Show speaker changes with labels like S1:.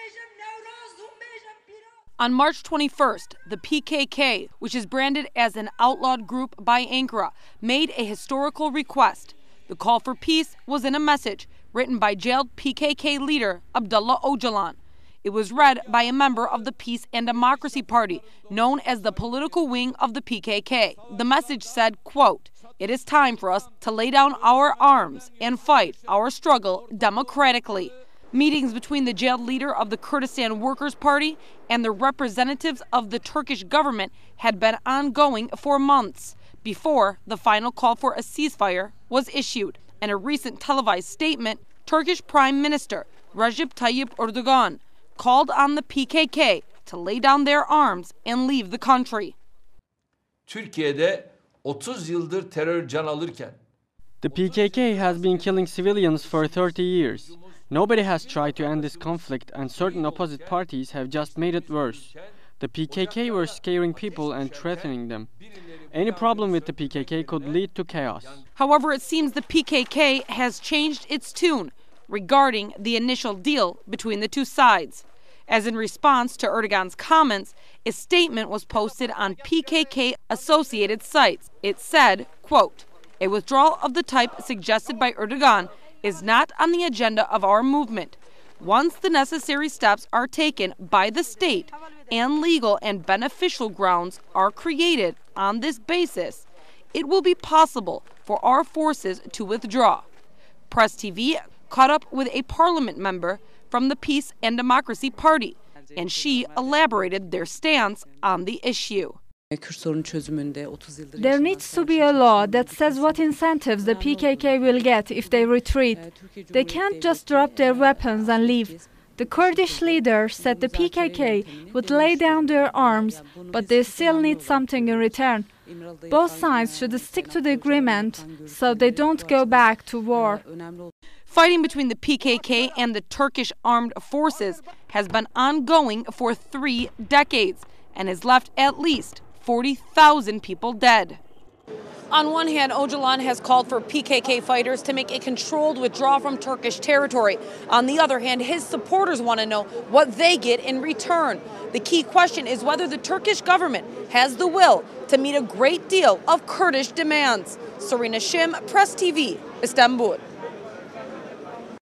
S1: On March 21st, the PKK, which is branded as an outlawed group by Ankara, made a historical request. The call for peace was in a message written by jailed PKK leader Abdullah Öcalan. It was read by a member of the Peace and Democracy Party, known as the political wing of the PKK. The message said, quote, "It is time for us to lay down our arms and fight our struggle democratically." Meetings between the jailed leader of the Kurdistan Workers' Party and the representatives of the Turkish government had been ongoing for months before the final call for a ceasefire was issued. In a recent televised statement, Turkish Prime Minister Recep Tayyip Erdogan called on the PKK to lay down their arms and leave the country.
S2: Türkiye'de 30 yıldır terör can alırken
S3: the PKK has been killing civilians for 30 years. Nobody has tried to end this conflict, and certain opposite parties have just made it worse. The PKK were scaring people and threatening them. Any problem with the PKK could lead to chaos.
S1: However, it seems the PKK has changed its tune regarding the initial deal between the two sides. As in response to Erdogan's comments, a statement was posted on PKK-associated sites. It said, quote, "A withdrawal of the type suggested by Erdogan is not on the agenda of our movement. Once the necessary steps are taken by the state and legal and beneficial grounds are created on this basis, it will be possible for our forces to withdraw." Press TV caught up with a parliament member from the Peace and Democracy Party, and she elaborated their stance on the issue.
S4: There needs to be a law that says what incentives the PKK will get if they retreat. They can't just drop their weapons and leave. The Kurdish leader said the PKK would lay down their arms, but they still need something in return. Both sides should stick to the agreement so they don't go back to war.
S1: Fighting between the PKK and the Turkish armed forces has been ongoing for 3 decades and has left at least 40,000 people dead. On one hand, Öcalan has called for PKK fighters to make a controlled withdrawal from Turkish territory. On the other hand, his supporters want to know what they get in return. The key question is whether the Turkish government has the will to meet a great deal of Kurdish demands. Serena Shim, Press TV, Istanbul.